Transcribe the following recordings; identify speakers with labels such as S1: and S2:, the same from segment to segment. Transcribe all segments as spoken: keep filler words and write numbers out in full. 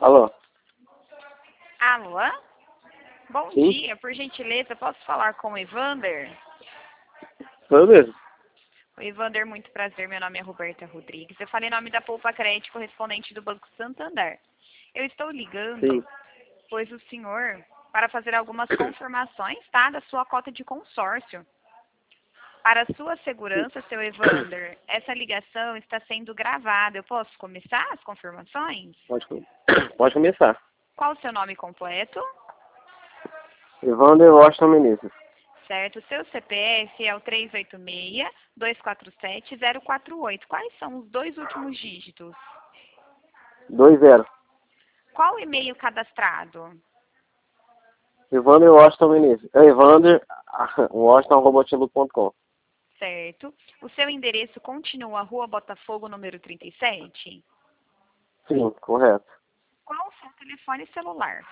S1: Alô?
S2: Alô? Bom
S1: Sim?
S2: dia, por gentileza, posso falar com o Evander?
S1: Sou eu mesmo.
S2: O Evander, muito prazer, meu nome é Roberta Rodrigues. Eu falei em nome da Poupa Crédito, correspondente do Banco Santander. Eu estou ligando,
S1: Sim.
S2: pois o senhor, para fazer algumas confirmações, tá, da sua cota de consórcio. Para sua segurança, seu Evander, essa ligação está sendo gravada. Eu posso começar as confirmações?
S1: Pode, com- pode começar.
S2: Qual o seu nome completo?
S1: Evander Washington Menezes.
S2: Certo. O seu C P F é o três oito seis, dois quatro sete, zero quatro oito. Quais são os dois últimos dígitos?
S1: dois zero.
S2: Qual o e-mail cadastrado?
S1: Evander Washington Menezes. É Evander Washington arroba outlook ponto com.
S2: Certo. O seu endereço continua Rua Botafogo, número trinta e sete?
S1: Sim, correto.
S2: Qual o seu telefone celular?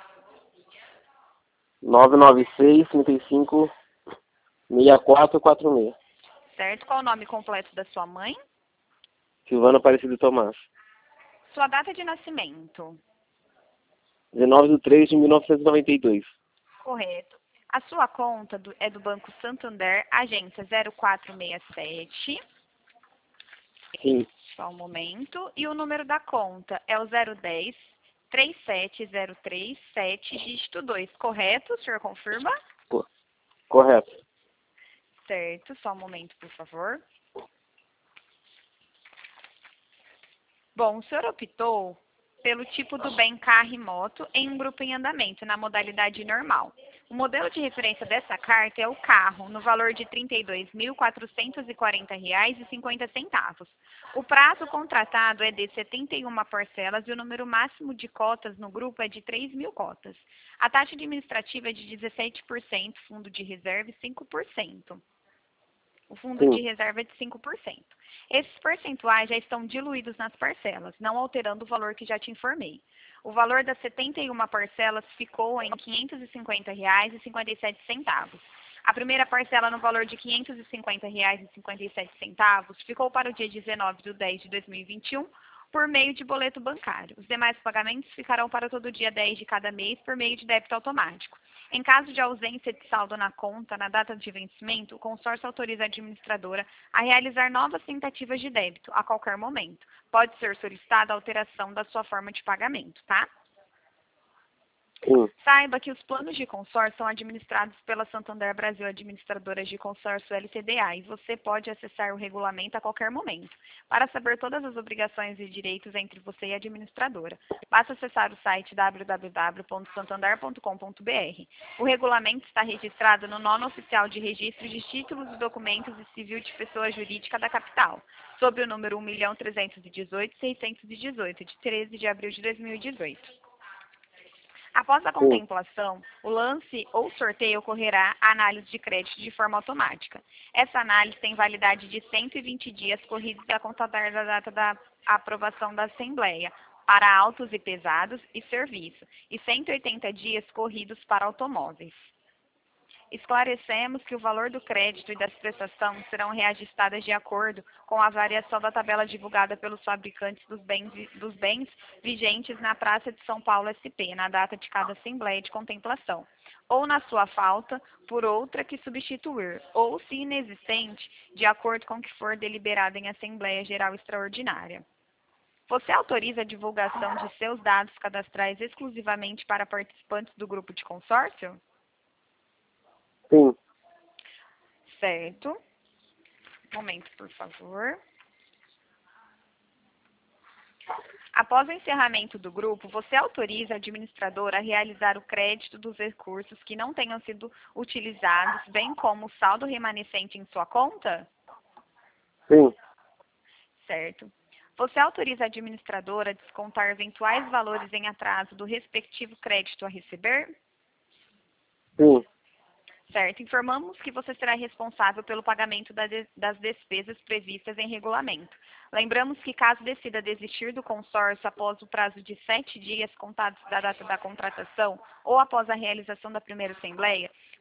S1: nove nove seis, trinta e cinco, sessenta e quatro quarenta e seis.
S2: Certo. Qual o nome completo da sua mãe?
S1: Silvana Aparecido Tomás.
S2: Sua data de nascimento?
S1: dezenove de três de mil novecentos e noventa e dois.
S2: Correto. A sua conta do- é do Banco Santander, agência zero quatro seis sete.
S1: Sim,
S2: Só um momento. E o número da conta é o zero um zero, três sete zero três sete, dígito dois. Correto? O senhor confirma?
S1: co- correto.
S2: Certo. Só um momento, por favor. Bom, o senhor optou pelo tipo do bem carro e moto em um grupo em andamento, na modalidade normal. O modelo de referência dessa carta é o carro, no valor de trinta e dois mil, quatrocentos e quarenta reais e cinquenta centavos. O prazo contratado é de setenta e uma parcelas e o número máximo de cotas no grupo é de três mil cotas. A taxa administrativa é de dezessete por cento, fundo de reserva e cinco por cento. O fundo
S1: Sim,
S2: de reserva é de cinco por cento. Esses percentuais já estão diluídos nas parcelas, não alterando o valor que já te informei. O valor das setenta e uma parcelas ficou em quinhentos e cinquenta reais e cinquenta e sete centavos. A primeira parcela no valor de quinhentos e cinquenta reais e cinquenta e sete centavos ficou para o dia dezenove de dez de dois mil e vinte e um por meio de boleto bancário. Os demais pagamentos ficarão para todo dia dez de cada mês por meio de débito automático. Em caso de ausência de saldo na conta na data de vencimento, o consórcio autoriza a administradora a realizar novas tentativas de débito a qualquer momento. Pode ser solicitada a alteração da sua forma de pagamento, tá?
S1: sim.
S2: Saiba que os planos de consórcio são administrados pela Santander Brasil Administradoras de Consórcio L T D A e você pode acessar o regulamento a qualquer momento para saber todas as obrigações e direitos entre você e a administradora. Basta acessar o site w w w ponto santander ponto com ponto b r. O regulamento está registrado no nono oficial de registro de títulos e documentos e civil de pessoa jurídica da capital, sob o número um milhão trezentos e dezoito, seiscentos e dezoito, de treze de abril de dois mil e dezoito. Após a
S1: Sim.
S2: contemplação, o lance ou sorteio ocorrerá a análise de crédito de forma automática. Essa análise tem validade de cento e vinte dias corridos a contar da data da aprovação da Assembleia para autos e pesados e serviço, e cento e oitenta dias corridos para automóveis. Esclarecemos que o valor do crédito e das prestações serão reajustadas de acordo com a variação da tabela divulgada pelos fabricantes dos bens, dos bens vigentes na Praça de São Paulo S P, na data de cada Assembleia de Contemplação, ou na sua falta, por outra que substituir, ou, se inexistente, de acordo com o que for deliberado em Assembleia Geral Extraordinária. Você autoriza a divulgação de seus dados cadastrais exclusivamente para participantes do grupo de consórcio?
S1: Sim.
S2: Certo. Um momento, por favor. Após o encerramento do grupo, você autoriza a administradora a realizar o crédito dos recursos que não tenham sido utilizados, bem como o saldo remanescente em sua conta?
S1: Sim.
S2: Certo. Você autoriza a administradora a descontar eventuais valores em atraso do respectivo crédito a receber?
S1: Sim.
S2: Certo. Informamos que você será responsável pelo pagamento da de- das despesas previstas em regulamento. Lembramos que, caso decida desistir do consórcio após o prazo de sete dias contados da data da contratação ou após a realização da primeira assembleia,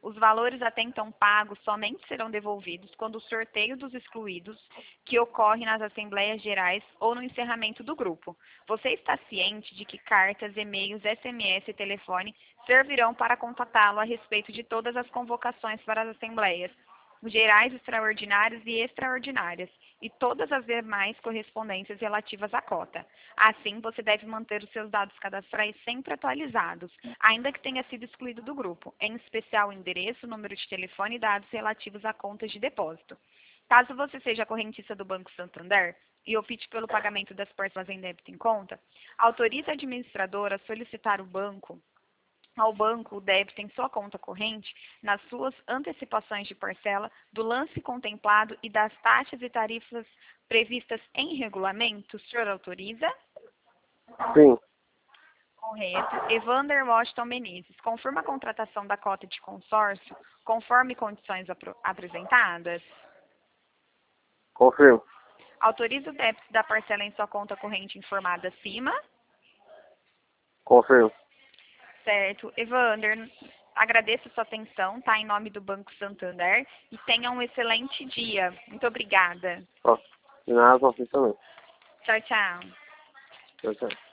S2: Os valores até então pagos somente serão devolvidos quando o sorteio dos excluídos, que ocorre nas Assembleias Gerais ou no encerramento do grupo. Você está ciente de que cartas, e-mails, S M S e telefone servirão para contatá-lo a respeito de todas as convocações para as Assembleias Gerais, extraordinárias e extraordinárias, e todas as demais correspondências relativas à cota. Assim, você deve manter os seus dados cadastrais sempre atualizados, ainda que tenha sido excluído do grupo, em especial o endereço, número de telefone e dados relativos a contas de depósito. Caso você seja correntista do Banco Santander e opte pelo pagamento das parcelas em débito em conta, autorize a administradora a solicitar o banco ao banco o débito em sua conta corrente nas suas antecipações de parcela do lance contemplado e das taxas e tarifas previstas em regulamento. O senhor autoriza?
S1: Sim.
S2: Correto. Evander Washington Menezes, confirma a contratação da cota de consórcio conforme condições apro- apresentadas?
S1: Confirmo.
S2: Autoriza o débito da parcela em sua conta corrente informada acima?
S1: Confirmo.
S2: Certo. Evander, agradeço a sua atenção, tá? Em nome do Banco Santander, e tenha um excelente dia. Muito obrigada.
S1: Ó, de nada, vocês também.
S2: Tchau, tchau.
S1: Tchau, tchau.